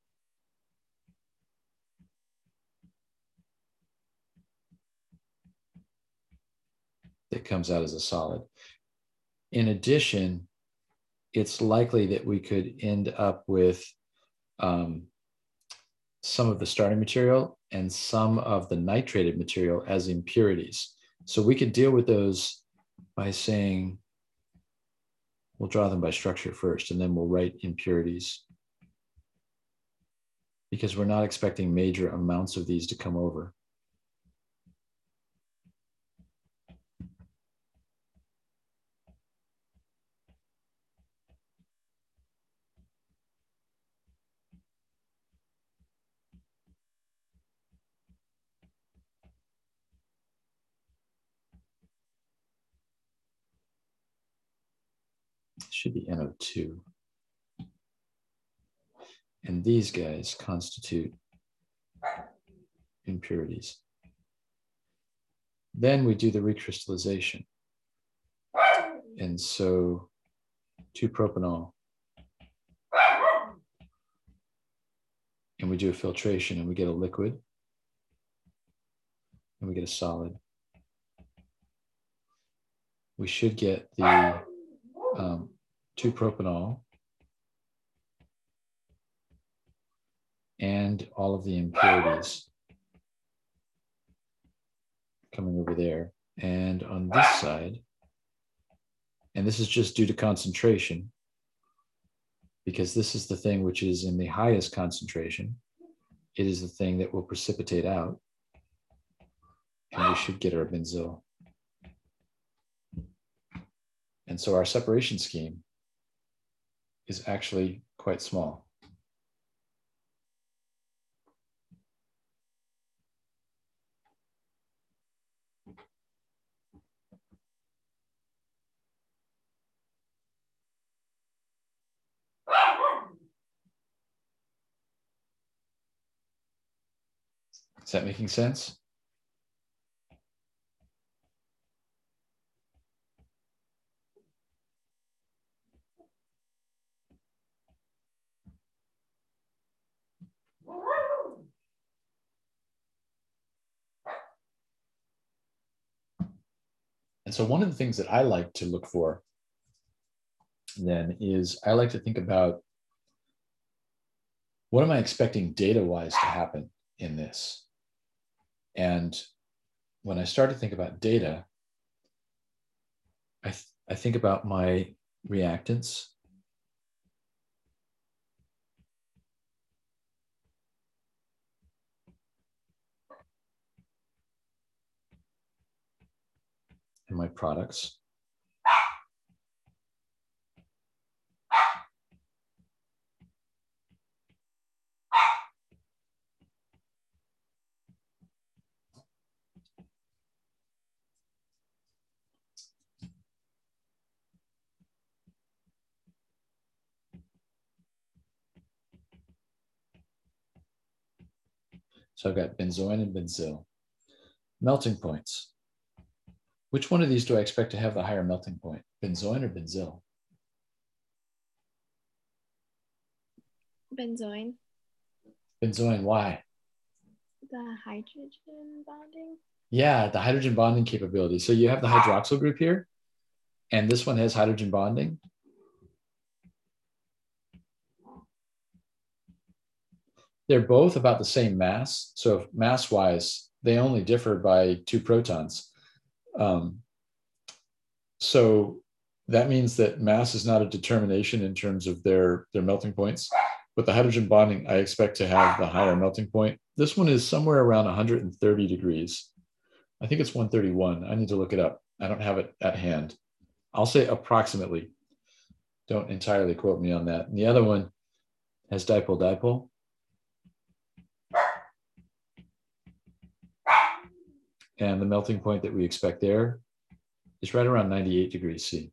That comes out as a solid. In addition, it's likely that we could end up with um, some of the starting material and some of the nitrated material as impurities. So we could deal with those by saying, we'll draw them by structure first, and then we'll write impurities, because we're not expecting major amounts of these to come over. Should be N O two. And these guys constitute impurities. Then we do the recrystallization. And so two propanol. And we do a filtration and we get a liquid. And we get a solid. We should get the um, two propanol and all of the impurities coming over there. And on this side, and this is just due to concentration, because this is the thing which is in the highest concentration. It is the thing that will precipitate out, and we should get our benzil. And so our separation scheme is actually quite small. Is that making sense? And so one of the things that I like to look for then is I like to think about what am I expecting data-wise to happen in this? And when I start to think about data, I, th I think about my reactants. And my products. So I've got benzoin and benzyl. Melting points. Which one of these do I expect to have the higher melting point? Benzoin or benzyl? Benzoin. Benzoin, why? The hydrogen bonding. Yeah, the hydrogen bonding capability. So you have the hydroxyl group here, and this one has hydrogen bonding. They're both about the same mass. So mass-wise, they only differ by two protons. Um, so that means that mass is not a determination in terms of their, their melting points. But the hydrogen bonding, I expect to have the higher melting point. This one is somewhere around one hundred thirty degrees. I think it's one thirty-one. I need to look it up. I don't have it at hand. I'll say approximately. Don't entirely quote me on that. And the other one has dipole-dipole. And the melting point that we expect there is right around ninety-eight degrees C.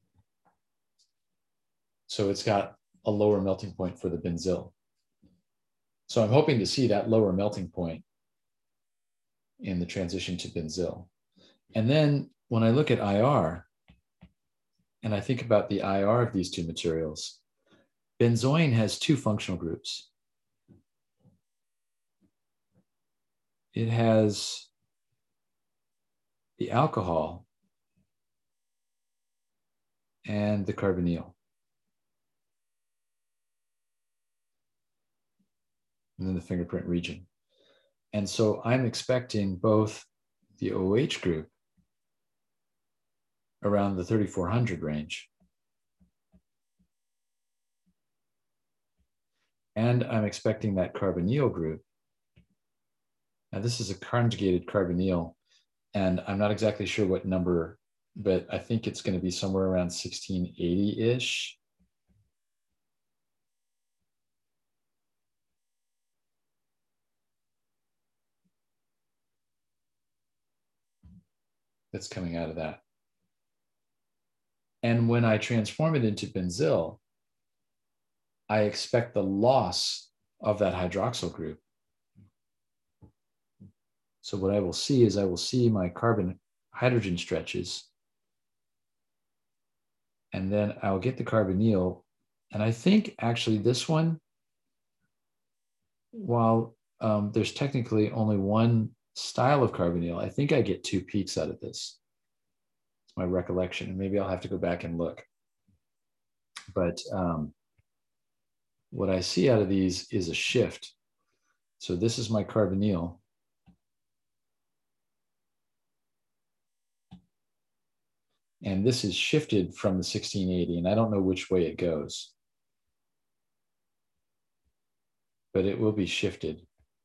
So it's got a lower melting point for the benzyl. So I'm hoping to see that lower melting point in the transition to benzyl. And then when I look at I R, and I think about the I R of these two materials, benzoin has two functional groups. It has the alcohol and the carbonyl. And then the fingerprint region. And so I'm expecting both the O H group around the thirty-four hundred range. And I'm expecting that carbonyl group. Now this is a conjugated carbonyl, and I'm not exactly sure what number, but I think it's going to be somewhere around sixteen eighty-ish. That's coming out of that. And when I transform it into benzyl, I expect the loss of that hydroxyl group. So what I will see is I will see my carbon hydrogen stretches, and then I'll get the carbonyl. And I think actually this one, while um, there's technically only one style of carbonyl, I think I get two peaks out of this. It's my recollection, and maybe I'll have to go back and look. But um, what I see out of these is a shift. So this is my carbonyl. And this is shifted from the sixteen eighty, and I don't know which way it goes. But it will be shifted.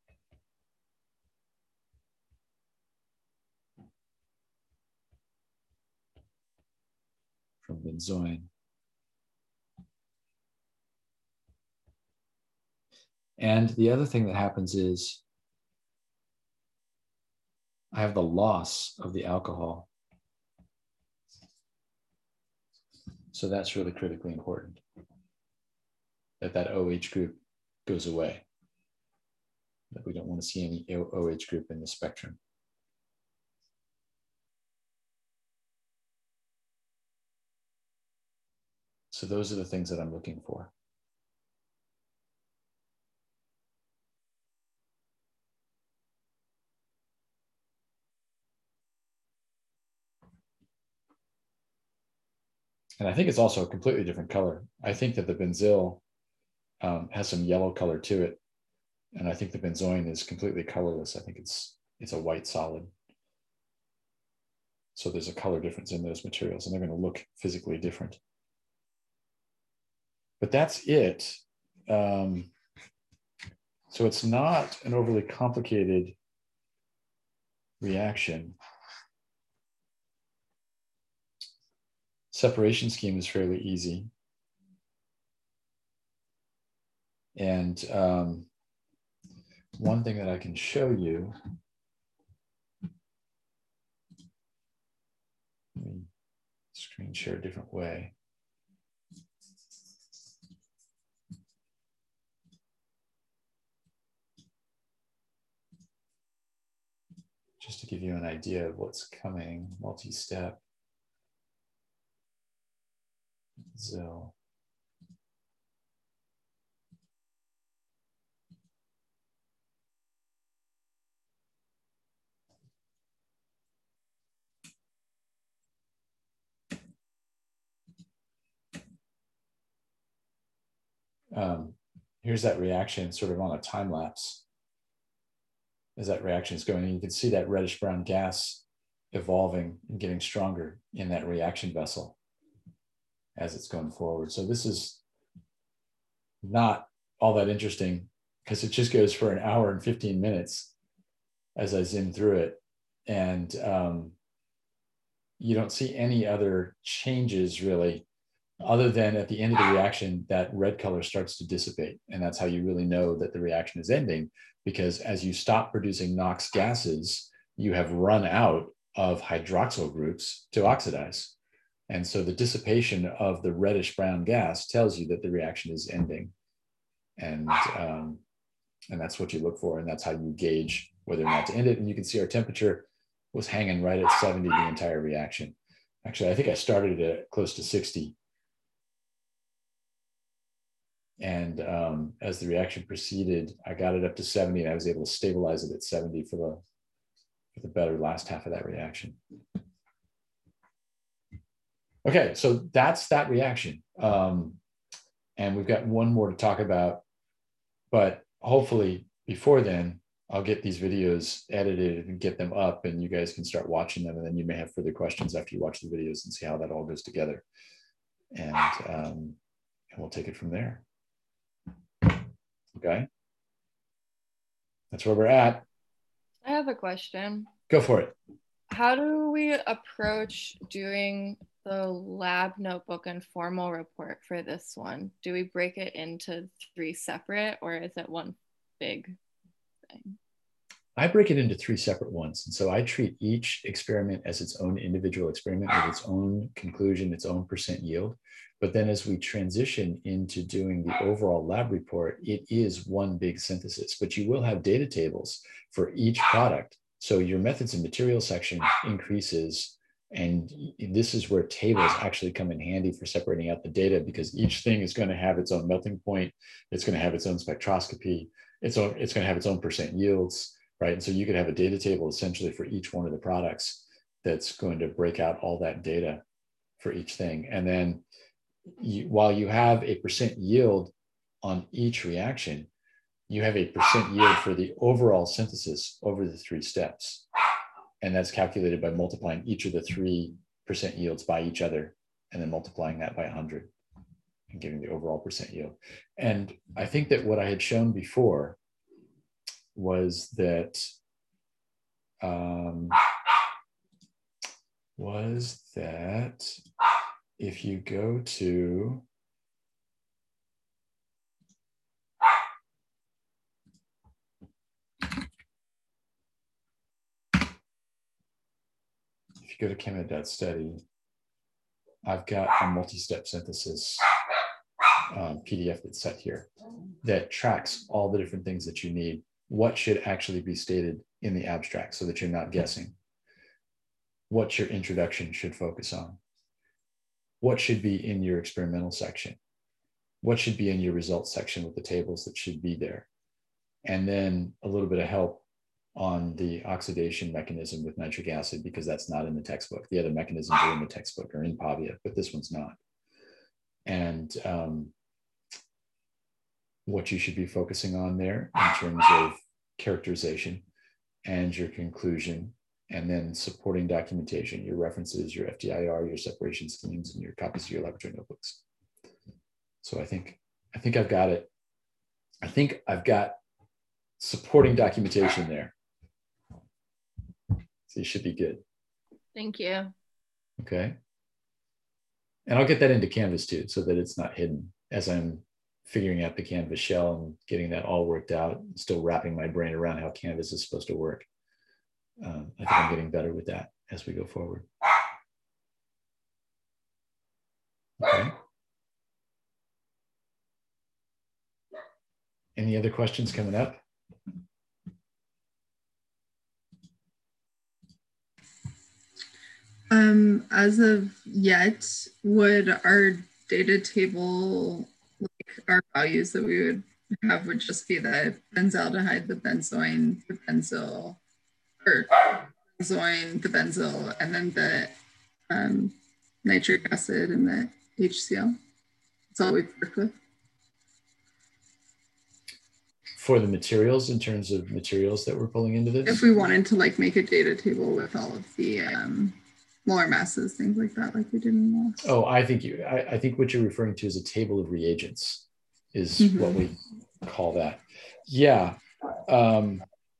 From benzoin. And the other thing that happens is I have the loss of the alcohol. So that's really critically important, that that O H group goes away, that we don't want to see any O H group in the spectrum. So those are the things that I'm looking for. And I think it's also a completely different color. I think that the benzyl um, has some yellow color to it. And I think the benzoin is completely colorless. I think it's it's a white solid. So there's a color difference in those materials, and they're going to look physically different. But that's it. Um, so it's not an overly complicated reaction. Separation scheme is fairly easy. And um, one thing that I can show you, let me screen share a different way. Just to give you an idea of what's coming, multi-step. So um, here's that reaction sort of on a time lapse as that reaction is going. And you can see that reddish brown gas evolving and getting stronger in that reaction vessel as it's going forward. So this is not all that interesting because it just goes for an hour and fifteen minutes as I zoom through it. And um, you don't see any other changes really, other than at the end of the reaction, that red color starts to dissipate. And that's how you really know that the reaction is ending, because as you stop producing NOx gases, you have run out of hydroxyl groups to oxidize. And so the dissipation of the reddish brown gas tells you that the reaction is ending. And, um, and that's what you look for. And that's how you gauge whether or not to end it. And you can see our temperature was hanging right at seventy the entire reaction. Actually, I think I started it at close to sixty. And um, as the reaction proceeded, I got it up to seventy, and I was able to stabilize it at seventy for the, for the better last half of that reaction. Okay, so that's that reaction. Um, and we've got one more to talk about, but hopefully before then, I'll get these videos edited and get them up, and you guys can start watching them. And then you may have further questions after you watch the videos and see how that all goes together. And, um, and we'll take it from there. Okay. That's where we're at. I have a question. Go for it. How do we approach doing the lab notebook and formal report for this one? Do we break it into three separate, or is it one big thing? I break it into three separate ones. And so I treat each experiment as its own individual experiment with its own conclusion, its own percent yield. But then as we transition into doing the overall lab report, it is one big synthesis, but you will have data tables for each product. So your methods and materials section increases. And this is where tables actually come in handy for separating out the data, because each thing is going to have its own melting point. It's going to have its own spectroscopy. It's, own, it's going to have its own percent yields, right? And so you could have a data table essentially for each one of the products that's going to break out all that data for each thing. And then you, while you have a percent yield on each reaction, you have a percent yield for the overall synthesis over the three steps. And that's calculated by multiplying each of the three percent yields by each other, and then multiplying that by one hundred and giving the overall percent yield. And I think that what I had shown before was that, um, was that if you go to, if you go to chemed.study, I've got a multi-step synthesis um, P D F that's set here that tracks all the different things that you need. What should actually be stated in the abstract so that you're not guessing? What your introduction should focus on? What should be in your experimental section? What should be in your results section with the tables that should be there? And then a little bit of help on the oxidation mechanism with nitric acid because that's not in the textbook. The other mechanisms are in the textbook or in Pavia, but this one's not. And um, what you should be focusing on there in terms of characterization and your conclusion, and then supporting documentation, your references, your F T I R, your separation schemes, and your copies of your laboratory notebooks. So I think, I think I've got it. I think I've got supporting documentation there. So you should be good. Thank you. Okay. And I'll get that into Canvas too, so that it's not hidden as I'm figuring out the Canvas shell and getting that all worked out, still wrapping my brain around how Canvas is supposed to work. Um, I think I'm getting better with that as we go forward. Okay. Any other questions coming up? Um, as of yet, would our data table, like our values that we would have would just be the benzaldehyde, the benzoin, the benzyl, or benzoin, the benzyl, and then the um, nitric acid and the H C l? That's all we've worked with. For the materials, in terms of materials that we're pulling into this? If we wanted to like make a data table with all of the um, molar masses, things like that, like we did in the last. Oh, I think you, I, I think what you're referring to is a table of reagents is Mm-hmm. what we call that. Yeah. Um,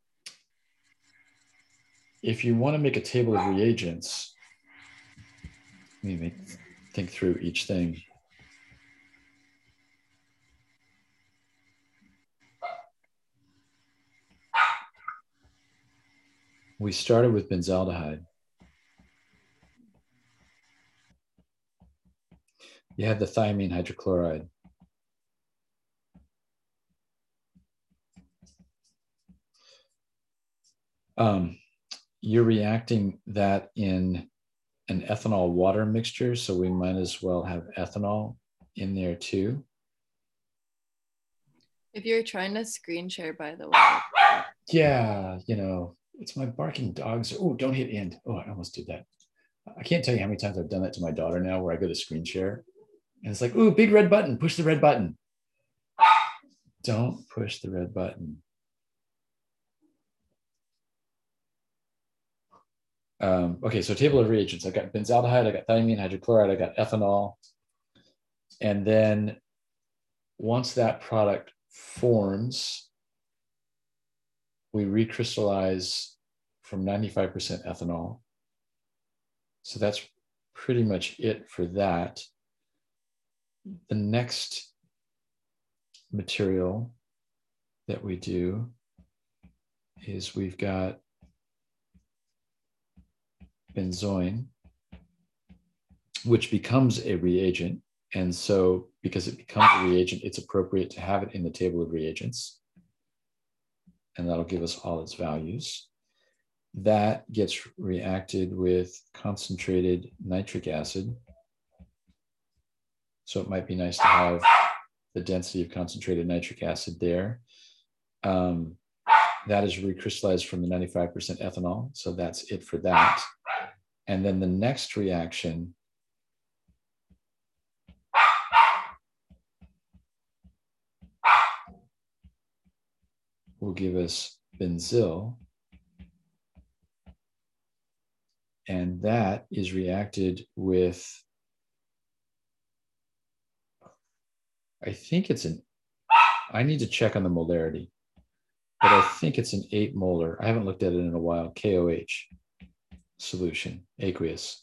if you want to make a table of reagents, let me make, think through each thing. We started with benzaldehyde. You had the thiamine hydrochloride. Um, you're reacting that in an ethanol water mixture, so we might as well have ethanol in there too. If you're trying to screen share, by the way. Yeah, you know, it's my barking dogs. Oh, don't hit end. Oh, I almost did that. I can't tell you how many times I've done that to my daughter now where I go to screen share and it's like, oh, big red button, push the red button. Don't push the red button. Um, okay, so table of reagents. I got benzaldehyde, I got thiamine hydrochloride, I got ethanol. And then once that product forms, we recrystallize from ninety-five percent ethanol. So that's pretty much it for that. The next material that we do is we've got benzoin, which becomes a reagent. And so because it becomes a reagent, it's appropriate to have it in the table of reagents. And that'll give us all its values. That gets reacted with concentrated nitric acid. So it might be nice to have the density of concentrated nitric acid there. Um, that is recrystallized from the ninety-five percent ethanol. So that's it for that. And then the next reaction will give us benzyl. And that is reacted with, I think it's an, I need to check on the molarity, but I think it's an eight molar. I haven't looked at it in a while, K O H solution, aqueous.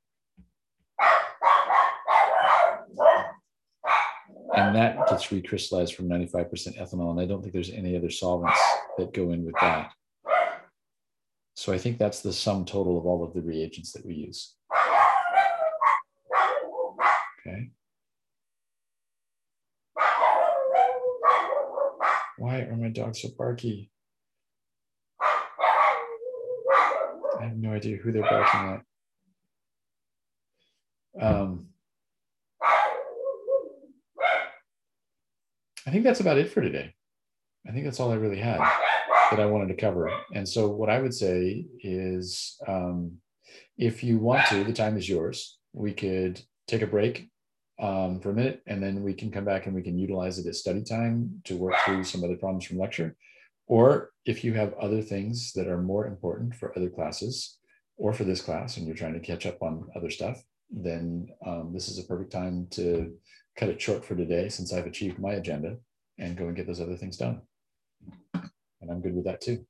And that gets recrystallized from ninety-five percent ethanol. And I don't think there's any other solvents that go in with that. So I think that's the sum total of all of the reagents that we use. Okay. Why are my dogs so barky? I have no idea who they're barking at. Um, I think that's about it for today. I think that's all I really had. that I wanted to cover. And so what I would say is, um, if you want to, the time is yours. We could take a break um, for a minute, and then we can come back and we can utilize it as study time to work through some other problems from lecture. Or if you have other things that are more important for other classes or for this class, and you're trying to catch up on other stuff, then um, this is a perfect time to cut it short for today, since I've achieved my agenda, and go and get those other things done. And I'm good with that too.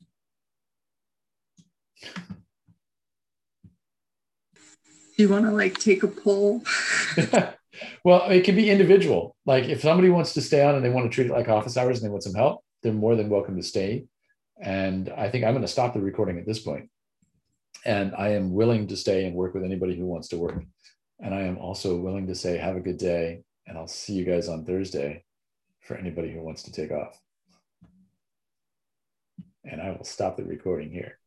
Do you want to like take a poll? Well, it can be individual. Like if somebody wants to stay on and they want to treat it like office hours and they want some help, they're more than welcome to stay. And I think I'm going to stop the recording at this point. And I am willing to stay and work with anybody who wants to work. And I am also willing to say, have a good day. And I'll see you guys on Thursday for anybody who wants to take off. And I will stop the recording here.